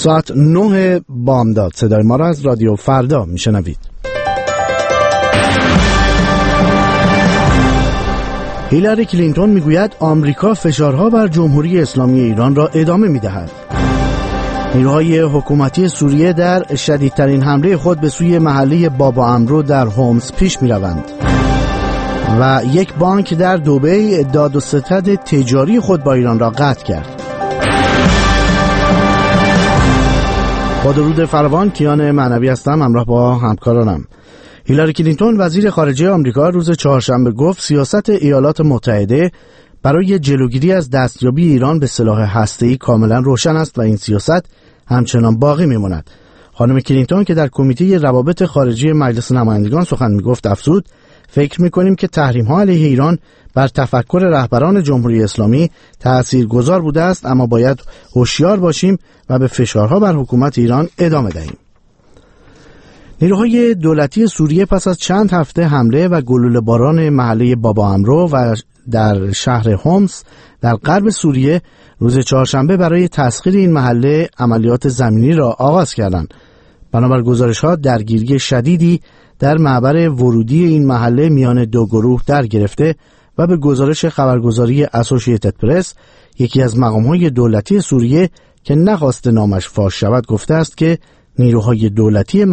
ساعت 9 بامداد صدای ما را از رادیو فردا میشنوید. هیلاری کلینتون میگوید آمریکا فشارها بر جمهوری اسلامی ایران را ادامه میدهد. نیروهای حکومتی سوریه در شدیدترین حمله خود به سوی محله بابا عمرو در هومس پیش میروند و یک بانک در دبی داد و ستد تجاری خود با ایران را قطع کرد. با درود فراوان، کیان معنوی هستم همراه با همکارانم. هیلاری کلینتون وزیر خارجه آمریکا روز چهارشنبه گفت سیاست ایالات متحده برای جلوگیری از دستیابی ایران به سلاح هسته‌ای کاملا روشن است و این سیاست همچنان باقی میماند. خانم کلینتون که در کمیته روابط خارجی مجلس نمایندگان سخن میگفت افزود فکر میکنیم که تحریم‌ها علیه ایران بر تفکر رهبران جمهوری اسلامی تأثیرگذار بوده است، اما باید هوشیار باشیم و به فشارها بر حکومت ایران ادامه دهیم. نیروهای دولتی سوریه پس از چند هفته حمله و گلوله باران محله بابا عمرو و در شهر هومس در غرب سوریه روز چهارشنبه برای تسخیر این محله عملیات زمینی را آغاز کردند. بنابر گزارش‌ها درگیری شدیدی در معبر ورودی این محله میان دو گروه در گرفته و به گزارش خبرگزاری اسوسییتد پرس یکی از مقام‌های دولتی سوریه که نخواست نامش فاش شود گفته است که نیروهای دولتی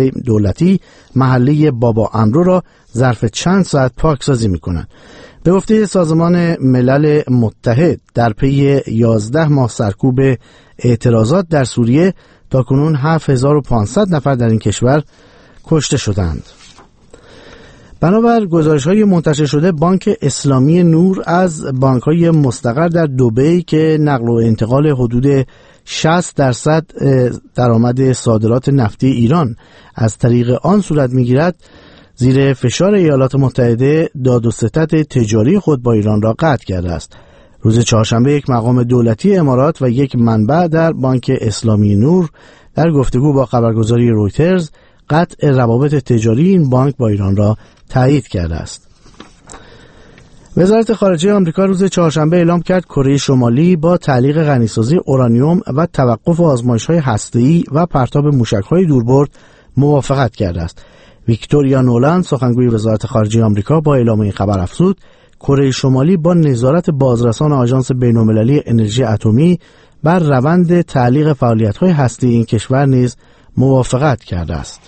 محله بابا عمرو را ظرف چند ساعت پاکسازی می‌کنند. به گفته سازمان ملل متحد در پی 11 ماه سرکوب اعتراضات در سوریه تاکنون 7500 نفر در این کشور کشته شدند. بنابر گزارش‌های منتشر شده بانک اسلامی نور از بانک‌های مستقر در دبی که نقل و انتقال حدود 60% درآمد صادرات نفتی ایران از طریق آن صورت می‌گیرد زیر فشار ایالات متحده داد و ستد تجاری خود با ایران را قطع کرده است. روز چهارشنبه یک مقام دولتی امارات و یک منبع در بانک اسلامی نور در گفتگو با خبرگزاری رویترز قطع روابط تجاری این بانک با ایران را تایید کرده است. وزارت خارجه آمریکا روز چهارشنبه اعلام کرد کره شمالی با تعلیق غنیسازی اورانیوم و توقف آزمایش‌های هسته‌ای و پرتاب موشک‌های دوربرد موافقت کرده است. ویکتوریا نولند سخنگوی وزارت خارجه آمریکا با اعلام این خبر افزود کره شمالی با نظارت بازرسان آژانس بین‌المللی انرژی اتمی بر روند تعلیق فعالیت‌های هسته‌ای این کشور نیز موافقت کرده است.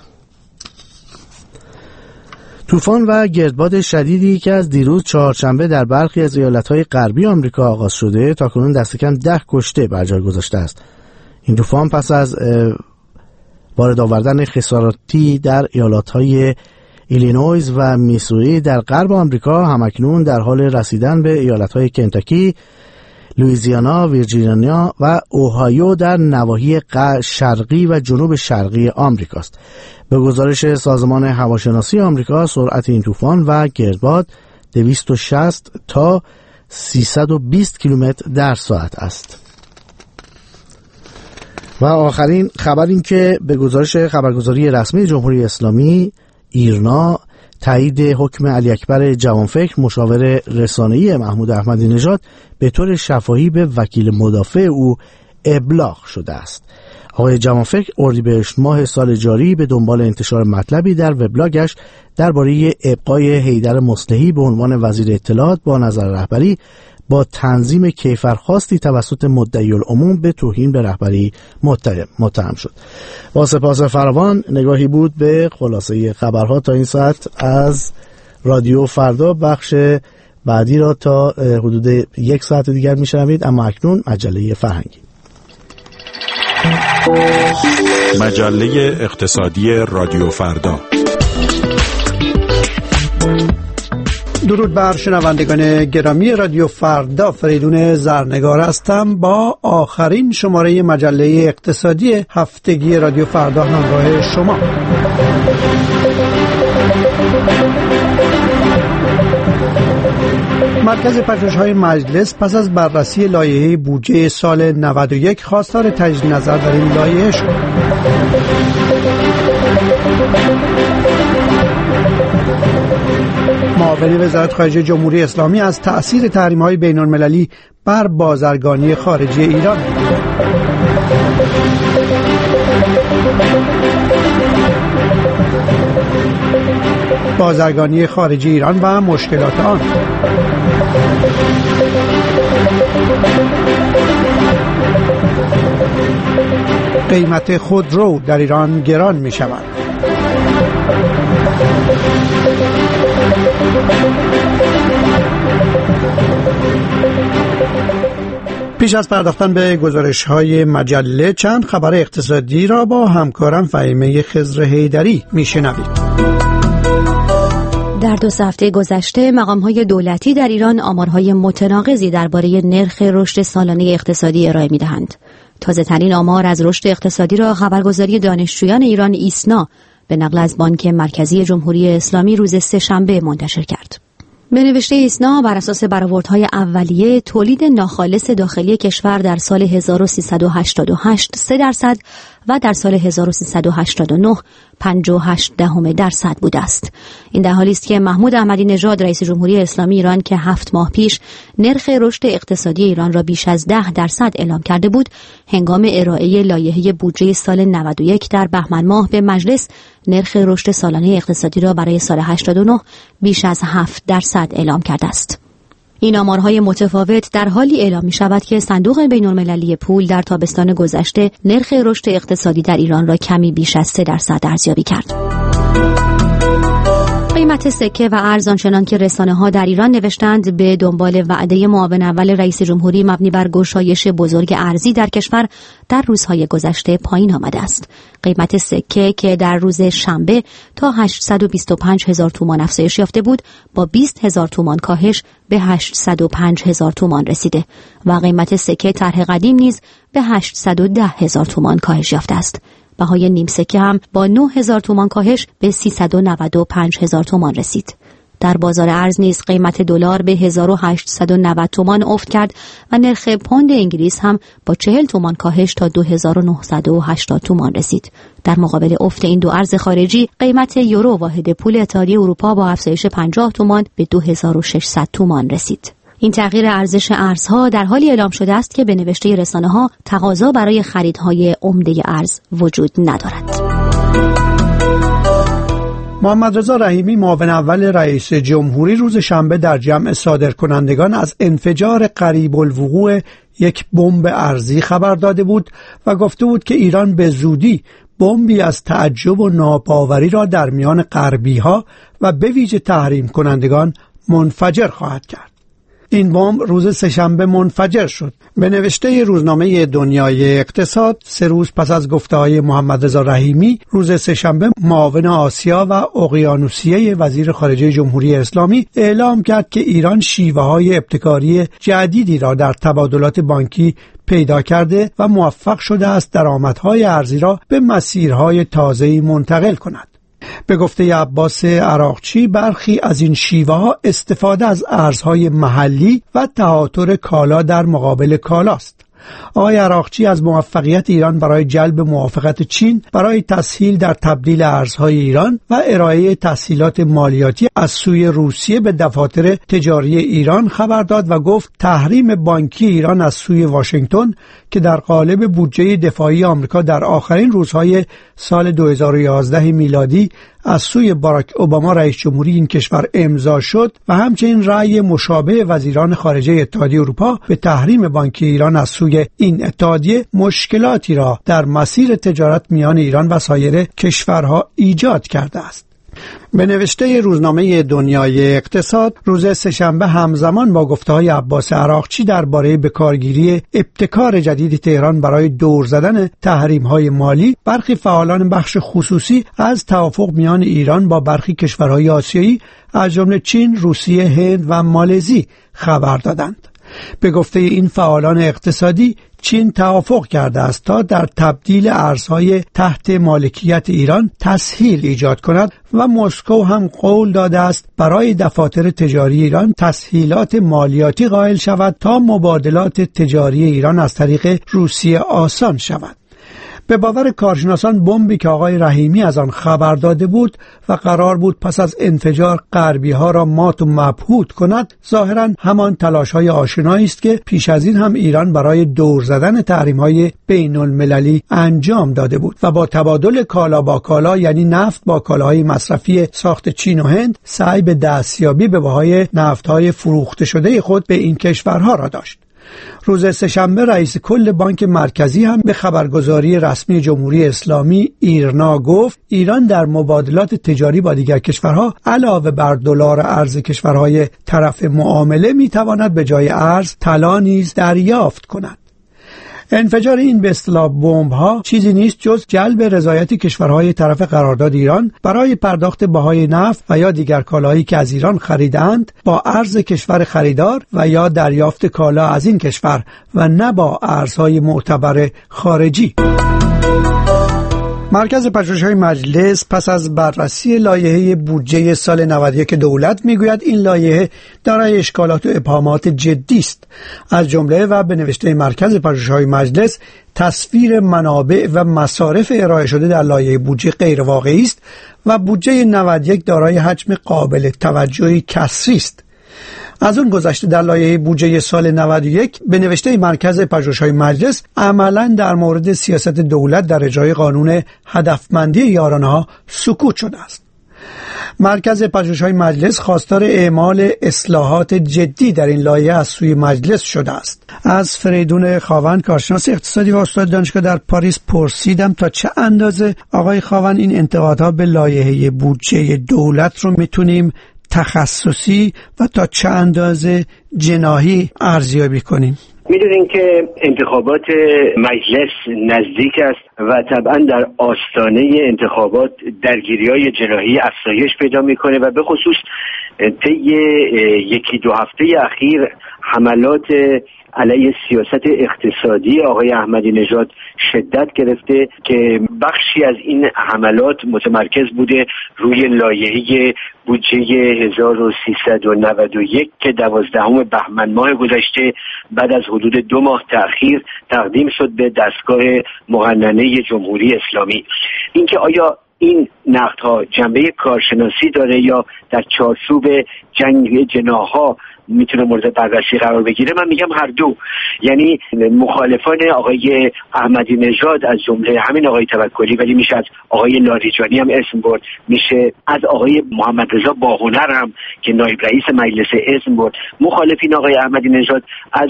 طوفان و گردباد شدیدی که از دیروز چهارشنبه در برخی از ایالت‌های غربی آمریکا آغاز شده تاکنون دست کم 10 کشته بر جای گذاشته است. این طوفان پس از وارد آوردن خساراتی در ایالت‌های ایلینویز و میسوری در غرب آمریکا همکنون در حال رسیدن به ایالت‌های کنتاکی، لوئیزیانا، ویرجینیا و اوهایو در نواحی شرقی و جنوب شرقی آمریکا است. به گزارش سازمان هواشناسی آمریکا سرعت این طوفان و گردباد 260 تا 320 کیلومتر در ساعت است. و آخرین خبر این که به گزارش خبرگزاری رسمی جمهوری اسلامی ایرنا تایید حکم علی اکبر جوانفکر مشاور رسانه‌ای محمود احمدی نژاد به طور شفاهی به وکیل مدافع او ابلاغ شده است. آقای جوانفکر اردیبهشت ماه سال جاری به دنبال انتشار مطلبی در وبلاگش درباره ابقای حیدر مصلحی به عنوان وزیر اطلاعات با نظر رهبری با تنظیم کیفرخواستی توسط مدعی العموم به توهین به رهبری متهم شد. با سپاس فراوان نگاهی بود به خلاصه خبرها تا این ساعت از رادیو فردا. بخش بعدی را تا حدود 1 ساعت دیگر میشنوید، اما اکنون مجله فرهنگی. مجله اقتصادی رادیو فردا. درود بر شنوندگان گرامی رادیو فردا، فریدون زرنگار هستم با آخرین شماره مجله اقتصادی هفتگی رادیو فردا همراه شما. مرکز پژوهش‌های مجلس پس از بررسی لایحه بودجه سال 91 خواستار تجدید نظر در این لایحه شد. معاون وزارت خارجه جمهوری اسلامی از تأثیر تحریم‌های بین‌المللی بر بازرگانی خارجی ایران بازرگانی خارجی ایران و مشکلات آن. قیمت خودرو در ایران گران می شود. پیش از پرداختن به گزارش‌های مجله چند خبر اقتصادی را با همکارم فهیمه خضر حیدری میشنوید. در 2 هفته گذشته مقام‌های دولتی در ایران آمارهای متناقضی درباره نرخ رشد سالانه اقتصادی ارائه می‌دهند. تازه‌ترین آمار از رشد اقتصادی را خبرگزاری دانشجویان ایران ایسنا به نقل از بانک مرکزی جمهوری اسلامی روز سه‌شنبه منتشر کرد. به نوشته ایسنا بر اساس برآوردهای اولیه تولید ناخالص داخلی کشور در سال 1388 3% و در سال 1389 58% بوده است. این در حالی است که محمود احمدی نژاد رئیس جمهوری اسلامی ایران که 7 ماه پیش نرخ رشد اقتصادی ایران را بیش از 10% اعلام کرده بود، هنگام ارائه لایحه بودجه سال 91 در بهمن ماه به مجلس نرخ رشد سالانه اقتصادی را برای سال 89 بیش از 7% اعلام کرده است. این آمارهای متفاوت در حالی اعلام می شود که صندوق بین‌المللی پول در تابستان گذشته نرخ رشد اقتصادی در ایران را کمی بیش از 3% ارزیابی کرد. قیمت سکه و ارز آنچنان که رسانه‌ها در ایران نوشتند به دنبال وعده معاون اول رئیس جمهوری مبنی بر گشایش بزرگ ارزی در کشور در روزهای گذشته پایین آمده است. قیمت سکه که در روز شنبه تا 825,000 تومان افزایش یافته بود، با 20,000 تومان کاهش به 805,000 تومان رسیده و قیمت سکه طرح قدیم نیز به 810,000 تومان کاهش یافته است. بهای نیم سکه هم با 9,000 تومان کاهش به 395,000 تومان رسید. در بازار ارز نیز قیمت دلار به 1890 تومان افت کرد و نرخ پوند انگلیس هم با 40 تومان کاهش تا 2980 تومان رسید. در مقابل افت این دو ارز خارجی، قیمت یورو واحد پول اتحادیه اروپا با افزایش 50 تومان به 2600 تومان رسید. این تغییر ارزش ارزها در حالی اعلام شده است که به نوشته رسانه‌ها تقاضا برای خریدهای عمده ارز وجود ندارد. محمد رضا رحیمی معاون اول رئیس جمهوری روز شنبه در جمع صادرکنندگان از انفجار قریب الوقوع یک بمب ارزی خبر داده بود و گفته بود که ایران به زودی بمبی از تعجب و ناباوری را در میان غربی‌ها و به ویژه تحریم کنندگان منفجر خواهد کرد. این بمب روز سه‌شنبه منفجر شد. به نوشته روزنامه دنیای اقتصاد 3 روز پس از گفته‌های محمد رضا رحیمی، روز سه‌شنبه معاون آسیا و اقیانوسیه وزیر خارجه جمهوری اسلامی اعلام کرد که ایران شیوه‌های ابتکاری جدیدی را در تبادلات بانکی پیدا کرده و موفق شده است درآمدهای ارزی را به مسیرهای تازه‌ای منتقل کند. به گفته عباس عراقچی، برخی از این شیوه‌ها استفاده از ارزهای محلی و تهاتر کالا در مقابل کالاست. آقای عراقچی از موفقیت ایران برای جلب موافقت چین برای تسهیل در تبدیل ارزهای ایران و ارائه تسهیلات مالیاتی از سوی روسیه به دفاتر تجاری ایران خبر داد و گفت تحریم بانکی ایران از سوی واشنگتن که در قالب بودجه دفاعی آمریکا در آخرین روزهای سال 2011 میلادی از سوی باراک اوباما رئیس جمهوری این کشور امضا شد و همچنین رأی مشابه وزیران خارجه اتحادیه اروپا به تحریم بانکی ایران از سوی این اتحادیه مشکلاتی را در مسیر تجارت میان ایران و سایر کشورها ایجاد کرده است. به نوشته روزنامه دنیای اقتصاد روز سه‌شنبه همزمان با گفته‌های عباس عراقچی درباره بکارگیری ابتکار جدید تهران برای دور زدن تحریم‌های مالی، برخی فعالان بخش خصوصی از توافق میان ایران با برخی کشورهای آسیایی از جمله چین، روسیه، هند و مالزی خبر دادند. به گفته این فعالان اقتصادی، چین توافق کرده است تا در تبدیل ارزهای تحت مالکیت ایران تسهیل ایجاد کند و مسکو هم قول داده است برای دفاتر تجاری ایران تسهیلات مالیاتی قائل شود تا مبادلات تجاری ایران از طریق روسیه آسان شود. به باور کارشناسان بمبی که آقای رحیمی از آن خبر داده بود و قرار بود پس از انفجار غربی‌ها را مات و مبهوت کند، ظاهراً همان تلاش‌های آشنایی است که پیش از این هم ایران برای دور زدن تحریم‌های بین‌المللی انجام داده بود و با تبادل کالا با کالا، یعنی نفت با کالاهای مصرفی ساخت چین و هند، سعی به دستیابی به بهای نفت‌های فروخته شده خود به این کشورها را داشت. روز سه‌شنبه رئیس کل بانک مرکزی هم به خبرگزاری رسمی جمهوری اسلامی ایرنا گفت ایران در مبادلات تجاری با دیگر کشورها علاوه بر دلار ارز کشورهای طرف معامله میتواند به جای ارز طلا نیز دریافت کند. انفجار این به اصطلاح بمب‌ها چیزی نیست جز جلب رضایت کشورهای طرف قرارداد ایران برای پرداخت بهای نفت و یا دیگر کالاهایی که از ایران خریدند با ارز کشور خریدار و یا دریافت کالا از این کشور و نه با ارزهای معتبر خارجی. مرکز پژوهش‌های مجلس پس از بررسی لایحه بودجه سال 91 دولت میگوید این لایحه دارای اشکالات و ابهامات جدی است. از جمله و به نوشته مرکز پژوهش‌های مجلس تصویر منابع و مصارف ارائه شده در لایحه بودجه غیر واقعی است و بودجه 91 دارای حجم قابل توجهی کسری است. از اون گذشته در لایحه بودجه سال 91 به نوشته مرکز پژوهش‌های مجلس عملاً در مورد سیاست دولت در اجرای قانون هدفمندی یارانه‌ها سکوت شده است. مرکز پژوهش‌های مجلس خواستار اعمال اصلاحات جدی در این لایحه از سوی مجلس شده است. از فریدون خاون کارشناس اقتصادی و استاد دانشگاه در پاریس پرسیدم تا چه اندازه آقای خاون این انتقادها به لایحه بودجه دولت رو میتونیم تخصصی و تا چه اندازه جناحی ارزیابی کنیم؟ میدونین که انتخابات مجلس نزدیک است و طبعا در آستانه انتخابات درگیری‌های جناحی افزایش پیدا میکنه و به خصوص طی یکی دو هفته اخیر حملات علیه سیاست اقتصادی آقای احمدی نژاد شدت گرفته که بخشی از این حملات متمرکز بوده روی لایحه بودجه 1391 که 12 بهمن ماه گذشته بعد از حدود 2 ماه تأخیر تقدیم شد به دستگاه مقننه جمهوری اسلامی. اینکه آیا این نقدها جنبه کارشناسی داره یا در چارچوب جنگ جناح‌ها میتونه مورد بررسی قرار بگیره، من میگم هر دو. یعنی مخالفان آقای احمدی نژاد از جمله همین آقای توکلی، ولی میشه از آقای لاریجانی هم اسم برد، میشه از آقای محمد رضا باهنر هم که نایب رئیس مجلس اسم برد. مخالفین آقای احمدی نژاد از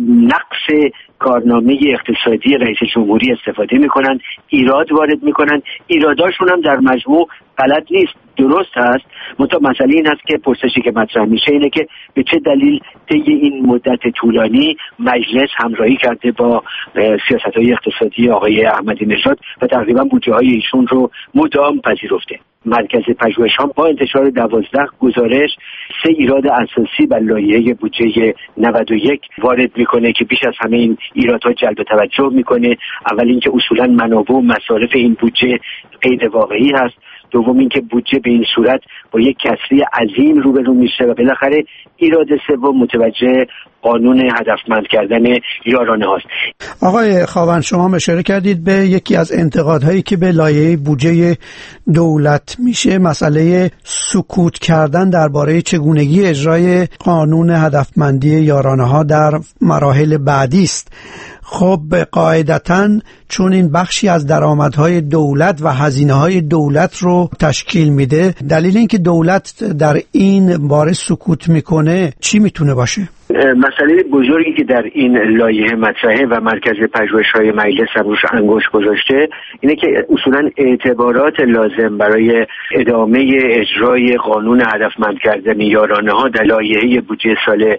نقص کارنامه اقتصادی رئیس جمهوری استفاده میکنن، ایراد وارد میکنن. ایراداشون هم در مجموع غلط نیست، درست هست. مسئله این هست که پرسشی که مطرح میشه اینه که به چه دلیل طی این مدت طولانی مجلس همراهی کرده با سیاست‌های اقتصادی آقای احمدی نژاد و تقریبا بودجه‌های ایشون رو مدام پذیرفته. مرکز پژوهش‌ها با انتشار 12 گزارش 3 ایراد اساسی بر لایحه بودجه 91 وارد میکنه که بیش از همه این ایرادها جلب توجه میکنه. اول اینکه اصولا منابع و مصارف این بودجه غیر واقعی هست. دوم اینکه بودجه به این صورت با یک کسری عظیم روبرو میشه و بالاخره ایراد سوم متوجه قانون هدفمند کردن یارانه هاست. آقای خاون، شما اشاره کردید به یکی از انتقادهایی که به لایحه بودجه دولت میشه مسئله سکوت کردن درباره چگونگی اجرای قانون هدفمندی یارانه ها در مراحل بعدی است. خب قاعدتاً چون این بخشی از درآمدهای دولت و هزینه‌های دولت رو تشکیل میده، دلیل اینکه دولت در این باره سکوت میکنه چی میتونه باشه؟ مسئله بزرگی که در این لایحه مطرحه و مرکز پژوهش‌های مجلس هم روش انگشت گذاشته اینه که اصولاً اعتبارات لازم برای ادامه اجرای قانون هدفمند کردن یارانه ها در لایحه بودجه سال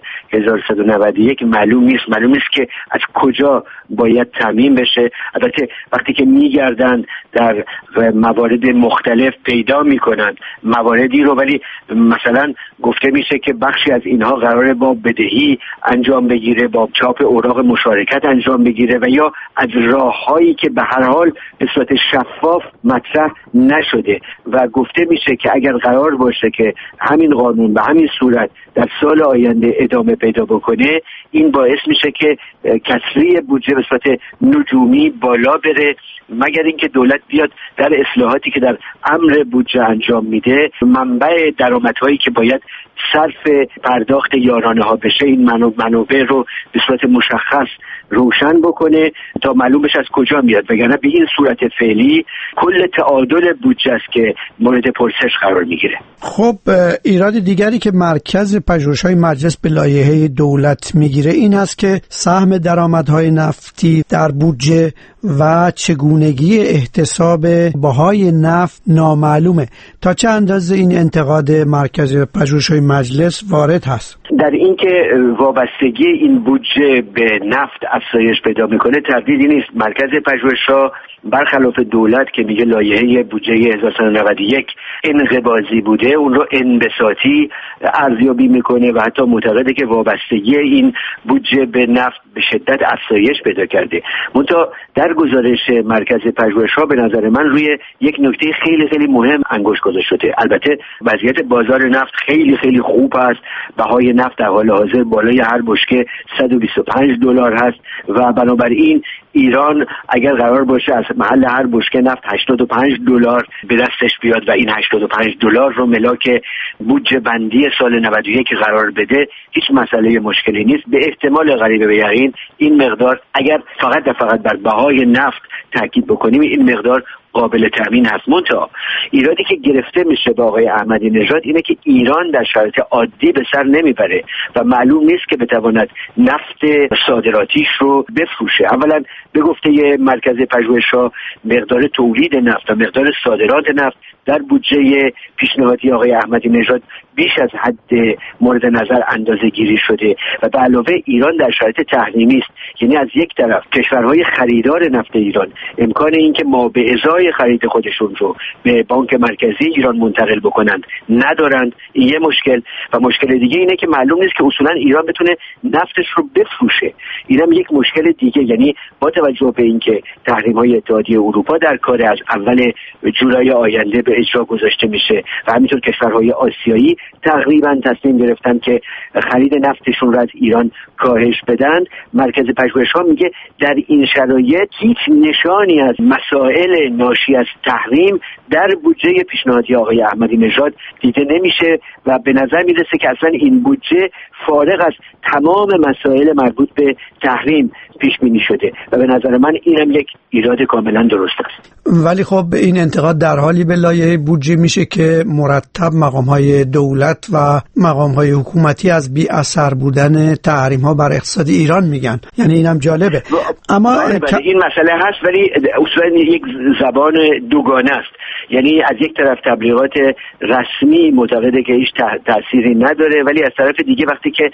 1191 معلوم نیست که از کجا باید تامین بشه. البته وقتی که میگردن در موارد مختلف پیدا میکنن مواردی رو، ولی مثلا گفته میشه که بخشی از اینها قراره با بدهی نقدی انجام بگیره، با چاپ اوراق مشارکت انجام بگیره و یا از راههایی که به هر حال به صورت شفاف مطرح نشده و گفته میشه که اگر قرار باشه که همین قانون به همین صورت در سال آینده ادامه پیدا بکنه، این باعث میشه که کسری بودجه به صورت نجومی بالا بره، مگر اینکه دولت بیاد در اصلاحاتی که در امر بودجه انجام میده منبع درآمدهایی که باید صرف پرداخت یارانه ها بشه این منابع رو به صورت مشخص روشن بکنه تا معلوم بشه از کجا میاد، وگرنه به این صورت فعلی کل تعادل بودجه است که مورد پرسش قرار میگیره. خب ایراد دیگری که مرکز پژوهش‌های مجلس به لایحه دولت میگیره این است که سهم درآمدهای نفتی در بودجه و چگونگی احتساب بهای نفت نامعلومه. تا چه اندازه این انتقاد مرکز پژوهش‌های مجلس وارد هست؟ در اینکه وابستگی این بودجه به نفت افزایش پیدا میکنه تردیدی نیست. مرکز پژوهش‌ها برخلاف دولت که میگه لایحه بودجه 1391 انقباضی بوده، اون رو انبساطی ارزیابی میکنه و حتی معتقده که وابستگی این بودجه به نفت به شدت افزایش پیدا کرده. منتها در گزارش مرکز پژوهش‌ها به نظر من روی یک نکته خیلی خیلی مهم انگشت گذاشته شده. البته وضعیت بازار نفت خیلی خیلی خوب است، بهای نفت در حال حاضر بالای هر بشکه $125 هست و بنابراین ایران اگر قرار باشه از محل هر بشکه نفت $85 به دستش بیاد و این $85 رو ملاک بودجه بندی سال 91 قرار بده، هیچ مسئله مشکلی نیست. به احتمال قریب به یقین این مقدار اگر فقط بر بهای نفت تاکید بکنیم این مقدار قابل تامین هست. منتها ایرادی که گرفته میشه با آقای احمدی نژاد اینه که ایران در شرایط عادی به سر نمیبره و معلوم نیست که بتواند نفت صادراتیش رو بفروشه. اولا به گفته مرکز پژوهش‌ها مقدار تولید نفت و مقدار صادرات نفت در بودجه پیشنهادی آقای احمدی نژاد بیش از حد مورد نظر اندازه گیری شده و به علاوه ایران در شرایط تحریمی است. یعنی از یک طرف کشورهای خریدار نفت ایران امکان اینکه ما به ازای خرید خودشون رو به بانک مرکزی ایران منتقل بکنند ندارند، این یه مشکل. و مشکل دیگه اینه که معلوم نیست که اصولا ایران بتونه نفتش رو بفروشه. اینم یک مشکل دیگه. یعنی با توجه به اینکه تحریم‌های اتحادیه اروپا در کار از اول جولای آینده به اجرا گذاشته میشه و همینطور کشورهای آسیایی تقریبا تصمیم گرفتن که خرید نفتشون را از ایران کاهش بدن، مرکز پژوهش‌ها میگه در این شرایط هیچ نشانی از مسائل ناشی از تحریم در بودجه پیشنهادی آقای احمدی نژاد دیده نمیشه و به نظر میرسه که اصلا این بودجه فارغ از تمام مسائل مربوط به تحریم پیش بینی شده و به نظر من اینم یک ایراد کاملا درست است. ولی خب این انتقاد در حالی به لایحه بودجه میشه که مرتب مقام‌های دولت و مقام‌های حکومتی از بی اثر بودن تحریم‌ها بر اقتصاد ایران میگن. یعنی اینم جالبه. اما این مسئله هست ولی اصولا یک زبان دوگانه است. یعنی از یک طرف تبلیغات رسمی معتقده که هیچ تأثیری نداره، ولی از طرف دیگه وقتی که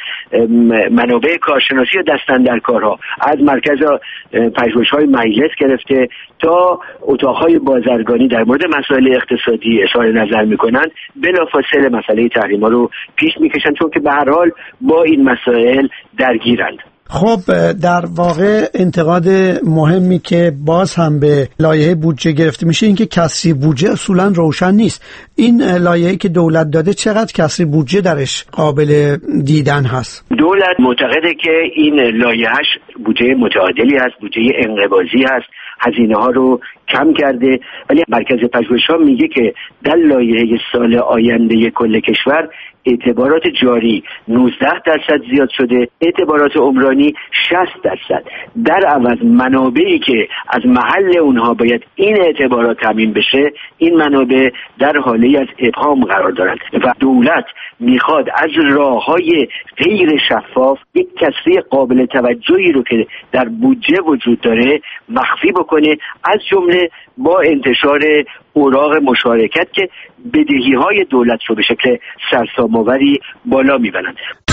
منابع کارشناسی و دستاندرکارها از مرکز پژوهش‌های مجلس گرفته تا اتاق‌های بازرگانی در مورد مسائل اقتصادی اظهار نظر می‌کنند، بلافاصله مسئله تحریم‌ها رو پیش می‌کشن، چون که به هر حال با این مسائل درگیرند. خب در واقع انتقاد مهمی که باز هم به لایحه بودجه گرفته میشه این که کسری بودجه اصولا روشن نیست. این لایحه‌ای که دولت داده چقدر کسری بودجه درش قابل دیدن هست؟ دولت معتقده که این لایحه‌اش بودجه متعادلی هست، بودجه انقباضی هست، هزینه ها رو کم کرده، ولی مرکز پژوهش‌ها میگه که در لایحه سال آینده کل کشور اعتبارات جاری 19% زیاد شده، اعتبارات عمرانی 60%. در عوض منابعی که از محل اونها باید این اعتبارات تامین بشه، این منابع در حاله از ابهام قرار دارند و دولت میخواد از راه‌های غیر شفاف یک کسری قابل توجهی رو که در بودجه وجود داره مخفی بکنه، از جمله با انتشار اوراق مشارکت که بدهی‌های دولت رو به شکل سرسام‌آوری بالا می‌برند.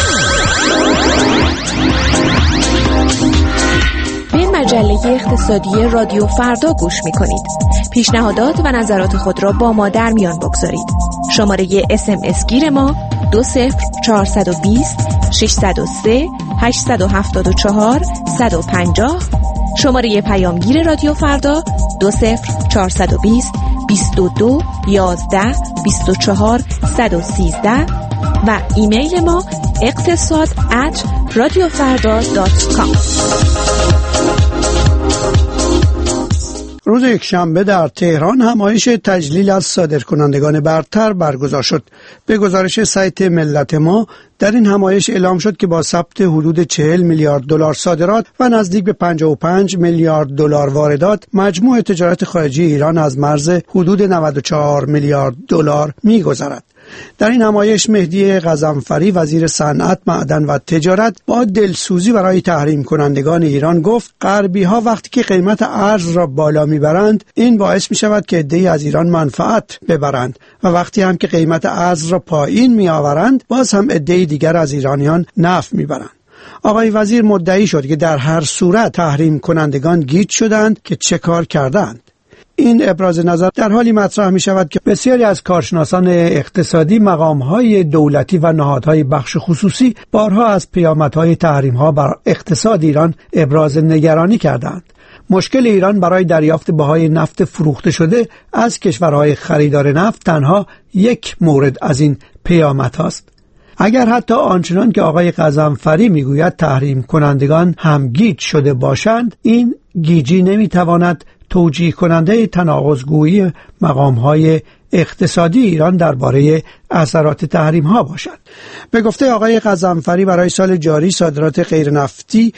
به مجله اقتصادی رادیو فردا گوش می‌کنید. پیشنهادات و نظرات خود را با ما در میان بگذارید. شماره SMS گیر ما 20420 603 874 150. شماره پیامگیر رادیو فردا 20420 22 11 24 113 و ایمیل ما اقتصاد@radiofarda.com. روز یکشنبه در تهران همایش تجلیل از صادرکنندگان برتر برگزار شد. به گزارش سایت ملت ما در این همایش اعلام شد که با ثبت حدود 40 میلیارد دلار صادرات و نزدیک به 55 میلیارد دلار واردات، مجموع تجارت خارجی ایران از مرز حدود 94 میلیارد دلار می‌گذرد. در این همایش مهدی غضنفری وزیر صنعت، معدن و تجارت با دلسوزی برای تحریم کنندگان ایران گفت غربی ها وقتی که قیمت ارز را بالا میبرند این باعث می شود که عده‌ای از ایران منفعت ببرند و وقتی هم که قیمت ارز را پایین می آورند باز هم عده‌ای دیگر از ایرانیان نفع میبرند. آقای وزیر مدعی شد که در هر صورت تحریم کنندگان گیج شدند که چه کار کردند. این ابراز نظر در حالی مطرح می شود که بسیاری از کارشناسان اقتصادی، مقامهای دولتی و نهادهای بخش خصوصی بارها از پیامدهای تحریم‌ها بر اقتصاد ایران ابراز نگرانی کردند. مشکل ایران برای دریافت بهای نفت فروخته شده از کشورهای خریدار نفت تنها یک مورد از این پیامدهاست. اگر حتی آنچنان که آقای غضنفری میگوید تحریم کنندگان هم گیج شده باشند، این گیجی نمیتواند توجیه کننده تناقض‌گویی مقام‌های اقتصادی ایران درباره اثرات تحریم‌ها باشد. به گفته آقای غضنفری برای سال جاری صادرات غیر نفتی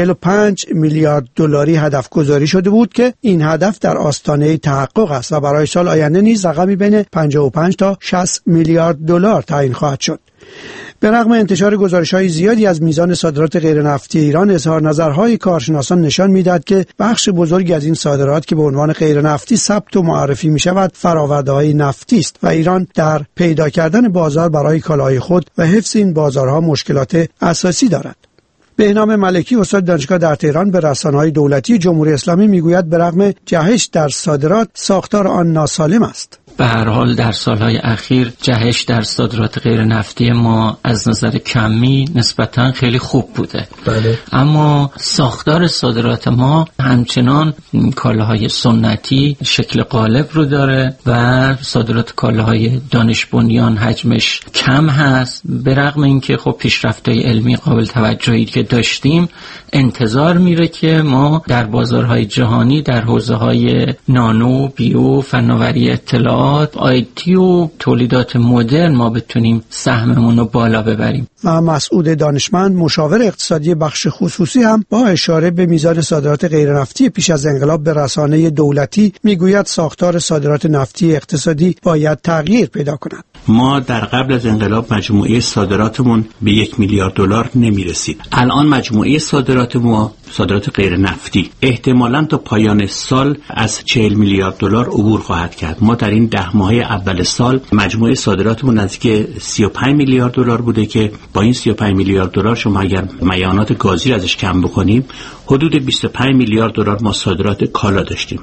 45 میلیارد دلاری هدف گذاری شده بود که این هدف در آستانه تحقق است و برای سال آینده نیز رقمی بین 55 تا 60 میلیارد دلار تعیین خواهد شد. به رغم انتشار گزارش‌های زیادی از میزان صادرات غیر نفتی ایران، اظهار نظرهای کارشناسان نشان می‌دهد که بخش بزرگی از این صادرات که به عنوان غیر نفتی ثبت و معرفی می‌شود فرآورده‌های نفتی است و ایران در پیدا کردن بازار برای کالاهای خود و حفظ این بازارها مشکلات اساسی دارد. بهنام ملکی استاد دانشگاه در تهران به رسانه‌های دولتی جمهوری اسلامی می‌گوید به رغم جهش در صادرات ساختار آن ناسالم است. به هر حال در سالهای اخیر جهش در صادرات غیر نفتی ما از نظر کمی نسبتاً خیلی خوب بوده. بله. اما ساختار صادرات ما همچنان کالاهای سنتی شکل غالب رو داره و صادرات کالاهای دانش بنیان حجمش کم هست. به رغم اینکه خب پیشرفت‌های علمی قابل توجهی که داشتیم، انتظار میره که ما در بازارهای جهانی در حوزه‌های نانو، بیو، فناوری اطلاعات، آیتی و تولیدات مدرن ما بتونیم سهممون رو بالا ببریم. و مسعود دانشمند مشاور اقتصادی بخش خصوصی هم با اشاره به میزان صادرات غیر نفتی پیش از انقلاب به رسانه دولتی میگوید ساختار صادرات نفتی اقتصادی باید تغییر پیدا کند. ما در قبل از انقلاب مجموعه صادراتمون به 1 میلیارد دلار نمیرسید. الان مجموعه صادرات ما، صادرات غیر نفتی، احتمالاً تا پایان سال از 40 میلیارد دلار عبور خواهد کرد. ما در این 10 ماه اول سال مجموعه صادراتمون نزدیک 35 میلیارد دلار بوده که با این 35 میلیارد دلار شما اگر میانات گازی ازش کم بکنیم، حدود 25 میلیارد دلار ما صادرات کالا داشتیم.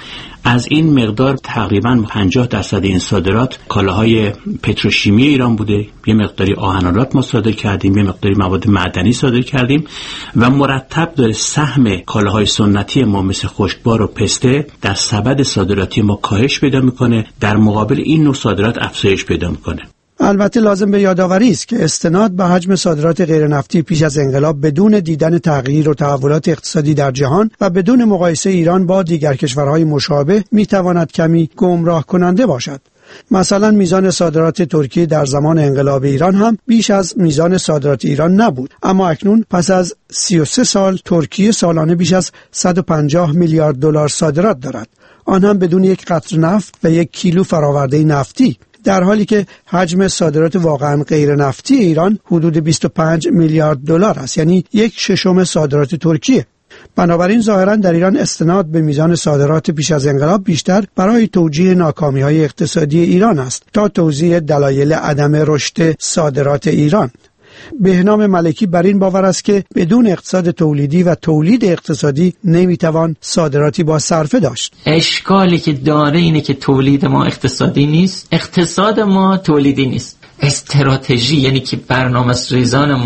از این مقدار تقریباً 50% این صادرات کالاهای پتروشیمی ایران بوده. یه مقداری آهن‌آلات ما صادر کردیم، یه مقداری مواد معدنی صادر کردیم و مرتب داره سهم کالاهای سنتی ما مثل خشکبار و پسته در سبد صادراتی ما کاهش پیدا میکنه، در مقابل این نوع صادرات افزایش پیدا میکنه. البته لازم به یادآوری است که استناد به حجم صادرات غیر نفتی پیش از انقلاب بدون دیدن تغییر و تحولات اقتصادی در جهان و بدون مقایسه ایران با دیگر کشورهای مشابه میتواند کمی گمراه کننده باشد. مثلا میزان صادرات ترکیه در زمان انقلاب ایران هم بیش از میزان صادرات ایران نبود، اما اکنون پس از 33 سال ترکیه سالانه بیش از 150 میلیارد دلار صادرات دارد، آن هم بدون یک قطره نفت و یک کیلو فرآورده نفتی، در حالی که حجم صادرات واقعا غیر نفتی ایران حدود 25 میلیارد دلار است، یعنی 1/6 صادرات ترکیه. بنابراین ظاهرا در ایران استناد به میزان صادرات پیش از انقلاب بیشتر برای توجیه ناکامی‌های اقتصادی ایران است تا توضیح دلایل عدم رشد صادرات ایران. بهنام ملکی بر این باور است که بدون اقتصاد تولیدی و تولید اقتصادی نمیتوان صادراتی با صرفه داشت. اشکالی که داره اینه که تولید ما اقتصادی نیست، اقتصاد ما تولیدی نیست. استراتژی یعنی که برنامه ریزان ما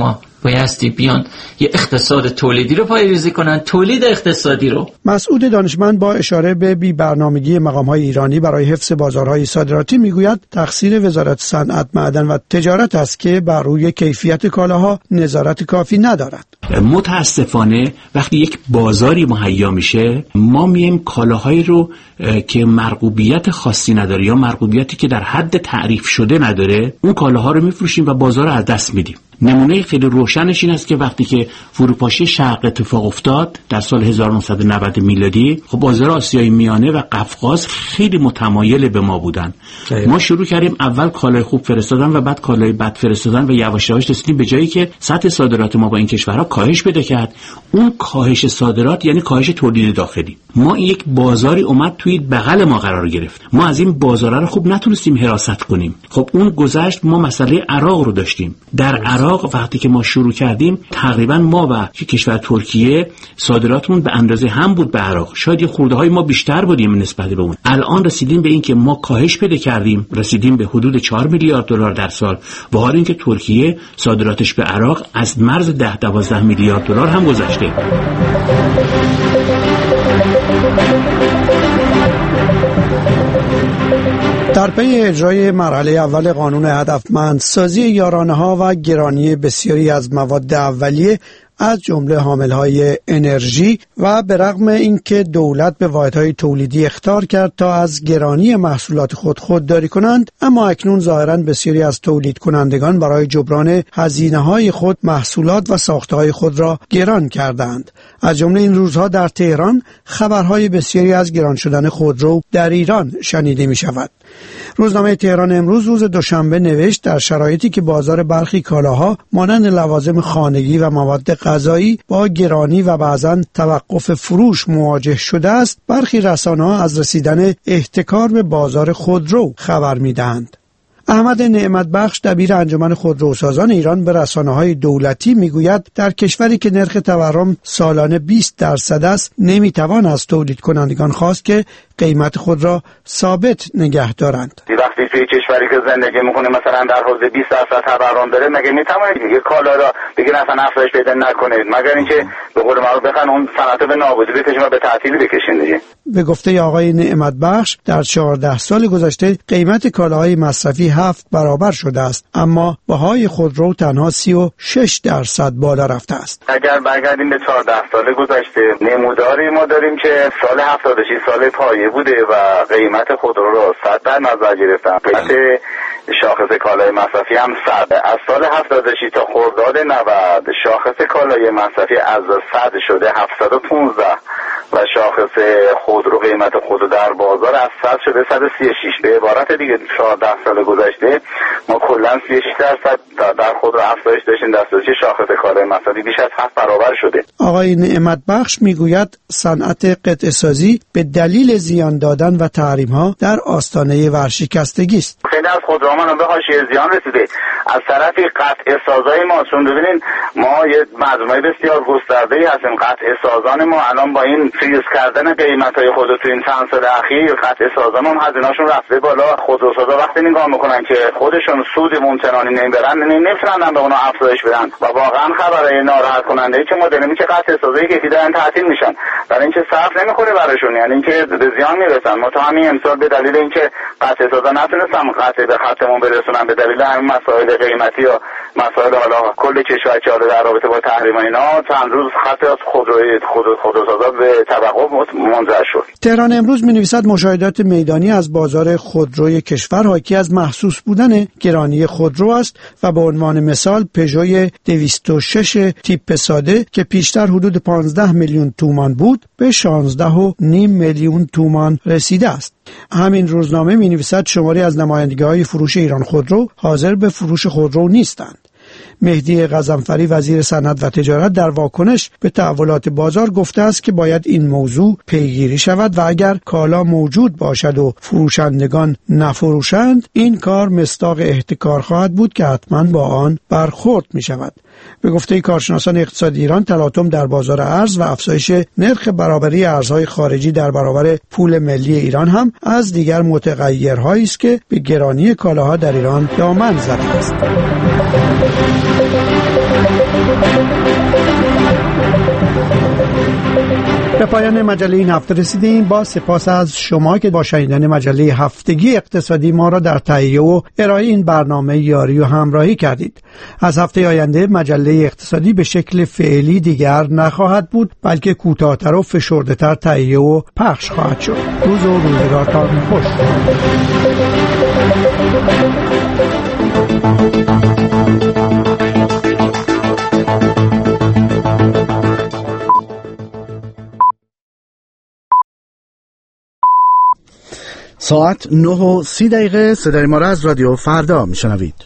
بایستی بیان یه اقتصاد تولیدی رو پایه‌ریزی کنن، تولید اقتصادی رو. مسعود دانشمند با اشاره به بی‌برنامگی مقام‌های ایرانی برای حفظ بازارهای صادراتی میگوید تقصیر وزارت صنعت، معدن و تجارت است که بر روی کیفیت کالاها نظارت کافی ندارد. متاسفانه وقتی یک بازاری مهیا میشه، ما میایم کالاهایی رو که مرغوبیت خاصی نداره یا مرغوبیتی که در حد تعریف شده نداره، اون کالاها رو میفروشیم و بازار رو از دست میدیم. نمونه خیلی روشنش این است که وقتی که فروپاشی شرق اتفاق افتاد در سال 1990 میلادی، خب بازار آسیای میانه و قفقاز خیلی متمایل به ما بودن. ما شروع کردیم اول کالای خوب فرستادن و بعد کالای بد فرستادن و یواش یواش رسیدیم به جایی که سطح صادرات ما با این کشورها کاهش پیدا کرد. اون کاهش صادرات یعنی کاهش تولید داخلی. ما این یک بازاری اومد توی بغل ما قرار گرفت. ما از این بازارا رو خوب نتونستیم حراست کنیم. خب اون گذشت، ما مسئله عراق رو داشتیم. در عراق وقتی که ما شروع کردیم تقریبا ما و کشور ترکیه صادراتمون به اندازه هم بود به عراق، شاید یه خورده های ما بیشتر بودیم نسبت به اون. الان رسیدیم به این که ما کاهش پیدا کردیم، رسیدیم به حدود 4 میلیارد دلار در سال، و حال اینکه ترکیه صادراتش به عراق از مرز 10-12 میلیارد دلار هم گذشته. در پی اجرای مرحله اول قانون هدفمندسازی یارانه‌ها و گرانی بسیاری از مواد اولیه از جمله حاملهای انرژی و به رغم اینکه دولت به واحدهای تولیدی اخطار کرد تا از گرانی محصولات خود خودداری کنند، اما اکنون ظاهراً بسیاری از تولید کنندگان برای جبران هزینه‌های خود محصولات و ساخته‌های خود را گران کردند. از جمله این روزها در تهران خبرهای بسیاری از گران شدن خودرو در ایران شنیده می‌شود. روزنامه تهران امروز روز دوشنبه نوشت در شرایطی که بازار برخی کالاها مانند لوازم خانگی و مواد غذایی با گرانی و بعضاً توقف فروش مواجه شده است، برخی رسانه‌ها از رسیدن احتکار به بازار خودرو خبر می‌دهند. احمد نعمت بخش دبیر انجمن خودروسازان ایران به رسانه‌های دولتی میگوید در کشوری که نرخ تورم سالانه 20% است، نمیتوان از تولید کنندگان خواست که قیمت خود را ثابت نگه دارند. وقتی توی کشوری که زندگی میکنه مثلا در حوزه 20% تورم داره، مگه میتونید یه کالا را بگین اصلا افزایش پیدا نکنید، مگر اینکه به قول معروف بخن اون صنعت به نابودی بکشین و به تعطیل بکشین دیگه. به گفته آقای نعمت بخش در 14 سال گذشته قیمت کالاهای مصرفی 7 برابر شده است، اما بهای خودرو تنها 36% بالا رفته است. اگر برگردیم به 14 سال گذشته، نموداری ما داریم که سال 76 سال پایه بوده و قیمت خودرو رو 100 در نظر گرفتن. قیمت شاخص کالای مصرفی هم 100. از سال 76 تا خرداد 90 شاخص کالای مصرفی از 100 شده 715 و شاخص خودرو قیمت خودرو در بازار از 100 شده 136. به عبارت دیگه 14 سال گذشته ما کلا 36% در خودرو افزایش داشتیم، در صورتی که شاخص کالای مصرفی بیش از 7 برابر شده. آقای نعمت بخش میگوید صنعت قطعه سازی به دلیل زیان دادن و تحریم‌ها در آستانه ورشکستگی است. خیلی از خودرومان به حاشیه زیان رسیده. از طرفی قطعه سازای ما، چون ببینید ما یه مجموعه بسیار گسترده‌ای هستیم، قطعه سازان ما الان با این فریز کردن قیمت‌های خودرو تو این چند سال اخیر، قطعه سازان هم هزینه‌شون رفته بالا. خودروسازا وقتی نگاه میکنن که خودشون سود ممتنانی نمیبرن، نمیتونن به اونا افزایش بدن و واقعا خبره ناراحت کننده ای که ما داریم که قطعه سازایی که دارن تعطیل میشن، برای اینکه صرف نمیخوره براشون، یعنی اینکه به زیان میرسن. ما تا همین امسال به دلیل اینکه قطعه سازا نتونستن قطعه به خطمون برسونن، به دلیل همین مسائل قیمتی و مسائل حالا کل کشور که در رابطه با تحریم اینا، چند روز خط از خودروسازا به توقف منجر شد. تهران امروز می‌نویسد مشاهدات میدانی از بازار خودروی کشور حاکی از محسوس بودن گرانی خودرو است و به عنوان مثال پژو 206 تیپ ساده که پیشتر حدود 15 میلیون تومان بود به 16.5 میلیون تومان رسیده است. همین روزنامه می‌نویسد شماری از نمایندگی‌های فروش ایران خودرو حاضر به فروش خودرو نیستند. مهدی غضنفری وزیر صنعت و تجارت در واکنش به تحولات بازار گفته است که باید این موضوع پیگیری شود و اگر کالا موجود باشد و فروشندگان نفروشند، این کار مصداق احتکار خواهد بود که حتما با آن برخورد می شود. به گفته کارشناسان اقتصادی ایران، تلاطم در بازار ارز و افزایش نرخ برابری ارزهای خارجی در برابر پول ملی ایران هم از دیگر متغیرهایی است که به گرانی کالاها در ایران دامن زده است. به پایان مجله این هفته رسیدیم. با سپاس از شما که با شنیدن مجله هفتگی اقتصادی ما را در تهیه و ارائه این برنامه یاری و همراهی کردید. از هفته آینده مجله اقتصادی به شکل فعلی دیگر نخواهد بود، بلکه کوتاه‌تر و فشرده‌تر تهیه و پخش خواهد شد. روز و روزگارتان خوش. ساعت 9:30 صدای ما را از رادیو فردا میشنوید.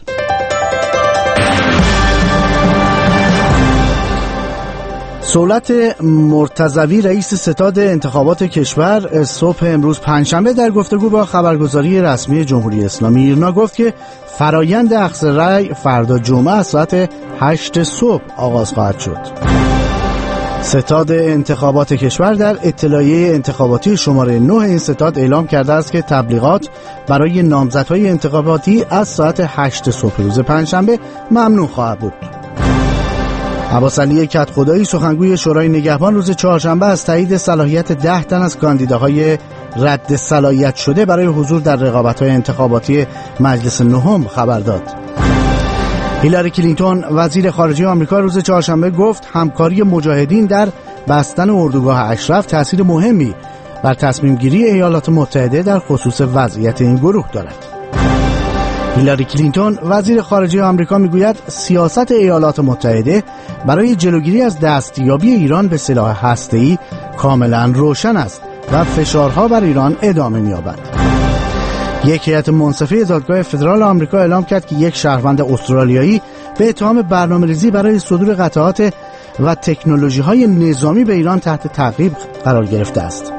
صولت مرتضوی رئیس ستاد انتخابات کشور صبح امروز پنجشنبه در گفتگو با خبرگزاری رسمی جمهوری اسلامی ایرنا گفت که فرایند اخذ رأی فردا جمعه از ساعت 8 صبح آغاز خواهد شد. ستاد انتخابات کشور در اطلاعیه انتخاباتی شماره 9 این ستاد اعلام کرده است که تبلیغات برای نامزدهای انتخاباتی از ساعت 8 صبح روز پنجشنبه ممنوع خواهد بود. عباس علی کدخدایی سخنگوی شورای نگهبان روز چهارشنبه از تایید صلاحیت 10 تن از کاندیداهای رد صلاحیت شده برای حضور در رقابت‌های انتخاباتی مجلس نهم خبر داد. هیلاری کلینتون وزیر خارجه آمریکا روز چهارشنبه گفت همکاری مجاهدین در بستن اردوگاه اشرف تأثیر مهمی بر تصمیم گیری ایالات متحده در خصوص وضعیت این گروه دارد. هیلاری کلینتون وزیر خارجه آمریکا میگوید سیاست ایالات متحده برای جلوگیری از دستیابی ایران به سلاح هسته‌ای کاملا روشن است و فشارها بر ایران ادامه می‌یابد. یک هیئت منصفه دادگاه فدرال آمریکا اعلام کرد که یک شهروند استرالیایی به اتهام برنامه‌ریزی برای صدور قطعات و تکنولوژی‌های نظامی به ایران تحت تعقیب قرار گرفته است.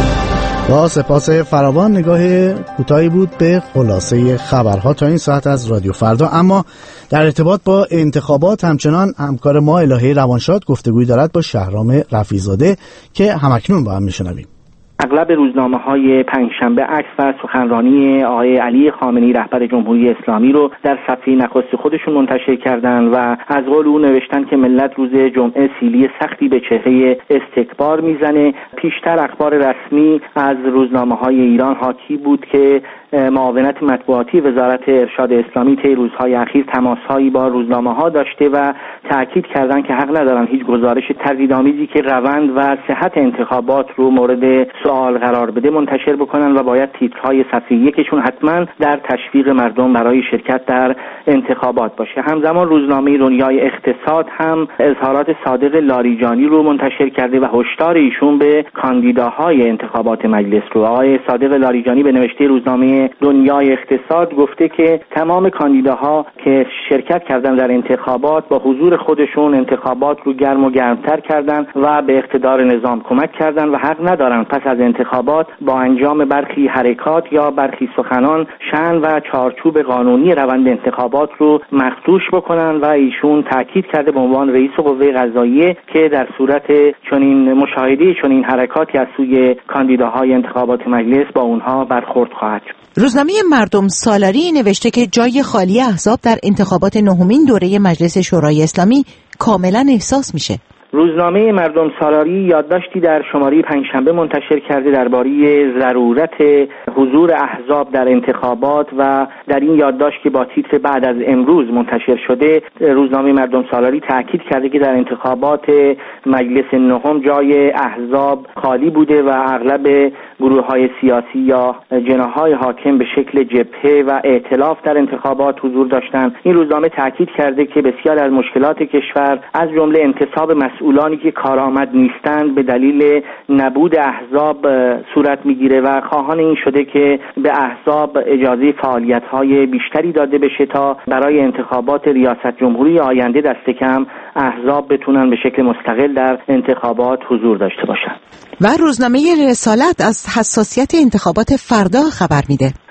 با سپاس فراوان نگاه کوتاهی بود به خلاصه خبرها تا این ساعت از رادیو فردا. اما در ارتباط با انتخابات همچنان همکار ما الهه روانشاد گفتگویی دارد با شهرام رفیع‌زاده که همکنون با هم میشنویم. اغلب روزنامه‌های پنجشنبه عکس و سخنرانی آقای علی خامنه‌ای رهبر جمهوری اسلامی رو در صفحه نخست خودشون منتشر کردن و از قول او نوشتن که ملت روز جمعه سیلی سختی به چهره استکبار میزنه. پیشتر اخبار رسمی از روزنامه‌های ایران حاکی بود که معاونت مطبوعاتی وزارت ارشاد اسلامی طی روزهای اخیر تماس‌هایی با روزنامه‌ها داشته و تاکید کردن که حق ندارن هیچ گزارش تردیدآمیزی که روند و صحت انتخابات رو مورد سوال قرار بده منتشر بکنن و باید تیترهای صفحه یکشون حتما در تشویق مردم برای شرکت در انتخابات باشه. همزمان روزنامه دنیای اقتصاد هم اظهارات صادق لاریجانی رو منتشر کرده و هشدار ایشون به کاندیداهای انتخابات مجلس رو. آقای صادق لاریجانی به نوشته روزنامه دنیای اقتصاد گفته که تمام کاندیداها که شرکت کردن در انتخابات با حضور خودشون انتخابات رو گرم و گرمتر کردن و به اقتدار نظام کمک کردن و حق ندارن پس از انتخابات با انجام برخی حرکات یا برخی سخنان شأن و چارچوب قانونی روند انتخابات رو مخدوش بکنن و ایشون تاکید کرده به عنوان رئیس قوه قضاییه که در صورت چنین مشاهده چنین حرکاتی از سوی کاندیداهای انتخابات مجلس با اونها برخورد خواهد شد. روزنامه مردم سالاری نوشته که جای خالی احزاب در انتخابات نهمین دوره مجلس شورای اسلامی کاملا احساس میشه. روزنامه مردم سالاری یادداشتی در شماره پنجشنبه منتشر کرده درباره ضرورت حضور احزاب در انتخابات و در این یادداشت که با تیتر بعد از امروز منتشر شده روزنامه مردم سالاری تاکید کرده که در انتخابات مجلس نهم جای احزاب خالی بوده و اغلب گروه‌های سیاسی یا جناح‌های حاکم به شکل جبهه و ائتلاف در انتخابات حضور داشتند. این روزنامه تاکید کرده که بسیار از مشکلات کشور از جمله انتصاب مسئولانی که کارآمد نیستند به دلیل نبود احزاب صورت میگیره و خواهان این شده که به احزاب اجازه فعالیت‌های بیشتری داده بشه تا برای انتخابات ریاست جمهوری آینده دست کم احزاب بتونن به شکل مستقل در انتخابات حضور داشته باشند. و روزنامه رسالت از حساسیت انتخابات فردا خبر میده.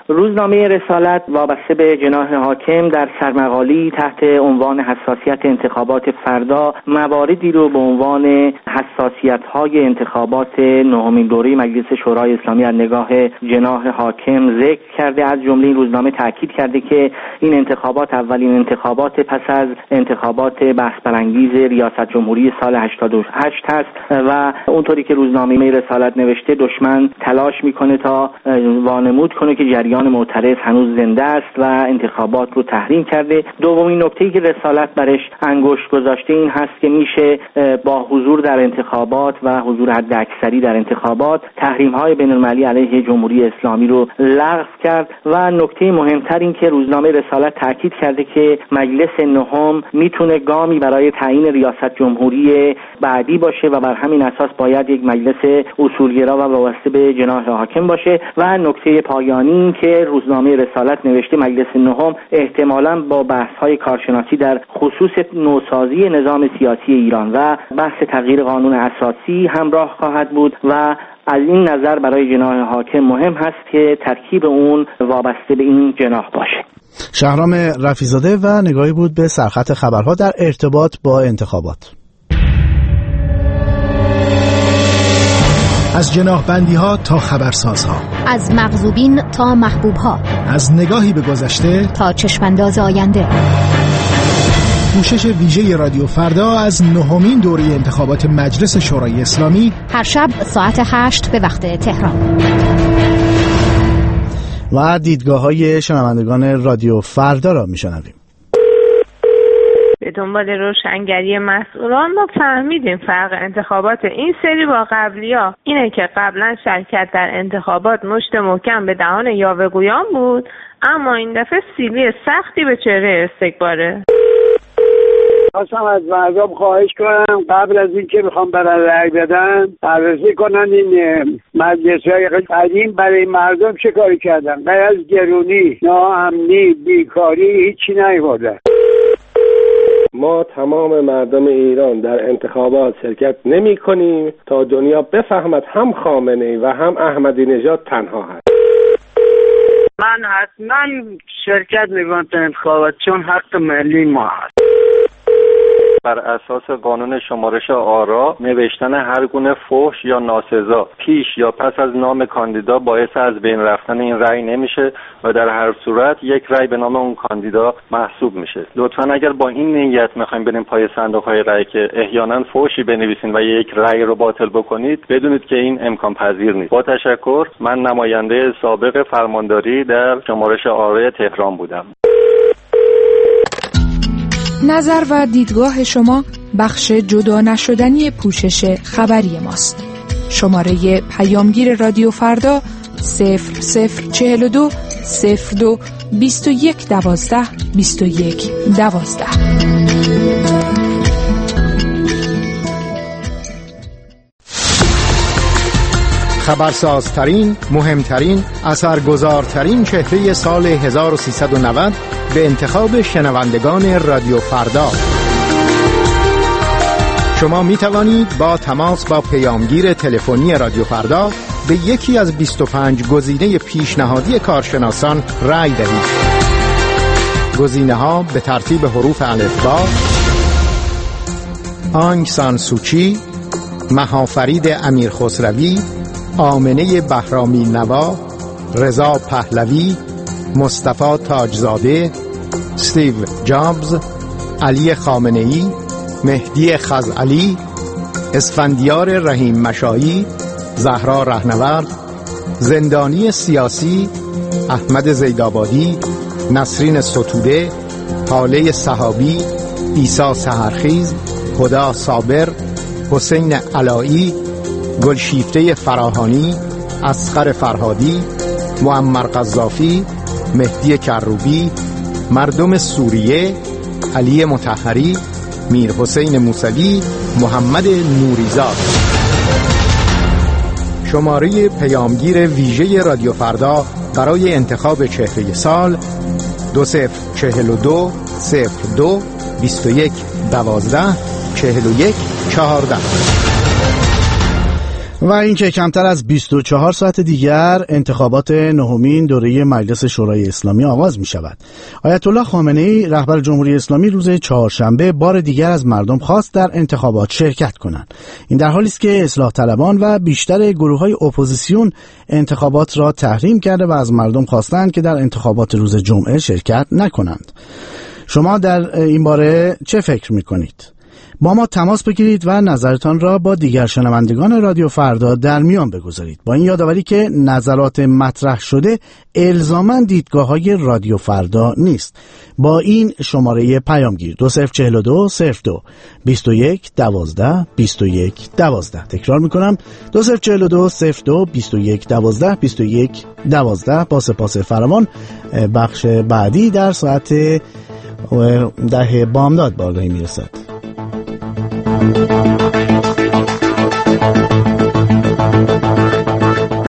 روزنامه رسالت وابسته به جناح حاکم در سرمقالی تحت عنوان حساسیت انتخابات فردا مواردی رو به عنوان حساسیت‌های انتخابات نهمین دوره مجلس شورای اسلامی از نگاه جناح حاکم ذکر کرده. از جمله این روزنامه تاکید کرده که این انتخابات اولین انتخابات پس از انتخابات بحث برانگیز ریاست جمهوری سال 88 هست و اونطوری که روزنامه رسالت نوشته دشمن تلاش میکنه تا وانمود کنه که جریان معترض هنوز زنده است و انتخابات رو تحریم کرده. دومین نکته‌ای که رسالت برش انگشت گذاشته این هست که میشه با حضور در انتخابات و حضور حداکثری در انتخابات تحریم‌های بین‌المللی علیه جمهوری اسلامی رو لغو کرد و نکته مهمتر این که روزنامه رسالت تاکید کرده که مجلس نهم میتونه گامی برای تعیین ریاست جمهوری بعدی باشه و بر همین اساس باید یک مجلس اصولگرا و وابسته به جناح حاکم باشه. و نکته پایانی این که روزنامه رسالت نوشته مجلس نهم احتمالاً با بحث‌های کارشناسی در خصوص نوسازی نظام سیاسی ایران و بحث تغییر قانون اساسی همراه خواهد بود و از این نظر برای جناح حاکم مهم هست که ترکیب اون وابسته به این جناح باشه. شهرام رفیع‌زاده و نگاهی بود به سرخط خبرها در ارتباط با انتخابات. از جناحبندی‌ها تا خبرسازها، از مغضوبین تا محبوب‌ها، از نگاهی به گذشته تا چشم‌انداز آینده. پوشش ویژه رادیو فردا از نهمین دوره انتخابات مجلس شورای اسلامی هر شب ساعت 8 به وقت تهران. و دیدگاه‌های شنوندگان رادیو فردا را می‌شنویم. به دنبال روشنگری مسئولان ما فهمیدیم فرق انتخابات این سری با قبلی‌ها اینه که قبلا شرکت در انتخابات مشت محکم به دهان یاوه‌گویان بود، اما این دفعه سیلی سختی به چهره استکباره. خواستم از مردم خواهش کنم قبل از اینکه بخوام برای رأی بدن بررسی کنن این مجلس‌های قدیم برای مردم چه کاری کردن. غیر از گرونی، ناامنی، بیکاری هیچی نیاوردن. ما تمام مردم ایران در انتخابات شرکت نمی کنیم تا دنیا بفهمد هم خامنه‌ای و هم احمدی نژاد تنها هست. من حتما شرکت میکنم در انتخابات چون حق ملی ما هست. بر اساس قانون شمارش آرا نوشتن هر گونه فحش یا ناسزا پیش یا پس از نام کاندیدا باعث از بین رفتن این رأی نمیشه و در هر صورت یک رأی به نام اون کاندیدا محسوب میشه. لطفاً اگر با این نیت میخوایم بریم پای صندوق‌های رأی که احیانا فحشی بنویسین و یک رأی رو باطل بکنید، بدونید که این امکان پذیر نیست. با تشکر. من نماینده سابق فرمانداری در شمارش آرا تهران بودم. نظر و دیدگاه شما بخش جدا نشدنی پوشش خبری ماست. شماره پیامگیر رادیو فردا 0042 02 21 12 21 12. خبرسازترین، مهمترین، اثرگذارترین چهره سال 1390 به انتخاب شنوندگان رادیو فردا. شما می توانید با تماس با پیامگیر تلفنی رادیو فردا به یکی از 25 گزینه پیشنهادی کارشناسان رأی دهید. گزینه‌ها به ترتیب حروف الفبا: آنگ سان سوچی، مهافرید امیر خسروی، آمنه بهرامی نوا، رضا پهلوی، مصطفی تاجزاده، استیو جابز، علی خامنه‌ای، مهدی خزعلی، اسفندیار رحیم مشایی، زهرا رهنورد، زندانی سیاسی، احمد زیدآبادی، نسرین ستوده، هاله صحابی، عیسی سحرخیز، هدا صابر، حسین علایی، گلشیفته فراهانی، اصغر فرهادی، معمر قذافی، مهدی کروبی، مردم سوریه، علی مطهری، میر حسین موسوی، محمد نوریزاد. شماره پیامگیر ویژه رادیو فردا برای انتخاب چهره سال 2042 02 21 12 41 14. و این که کمتر از 24 ساعت دیگر انتخابات نهمین دوره مجلس شورای اسلامی آغاز می شود. آیت الله خامنه ای رهبر جمهوری اسلامی روز چهارشنبه بار دیگر از مردم خواست در انتخابات شرکت کنند. این در حالی است که اصلاح طلبان و بیشتر گروه‌های اپوزیسیون انتخابات را تحریم کرده و از مردم خواستند که در انتخابات روز جمعه شرکت نکنند. شما در این باره چه فکر می کنید؟ با ما تماس بگیرید و نظرتان را با دیگر شنوندگان رادیو فردا در میان بگذارید. با این یادآوری که نظرات مطرح شده الزاماً دیدگاه‌های رادیو فردا نیست. با این شماره پیامگیر 2042 02 21 12 21 12 تکرار میکنم 2042 02 21 12 21 12. با سپاس فراوان بخش بعدی در ساعت 10 بامداد به آگاهی میرسد.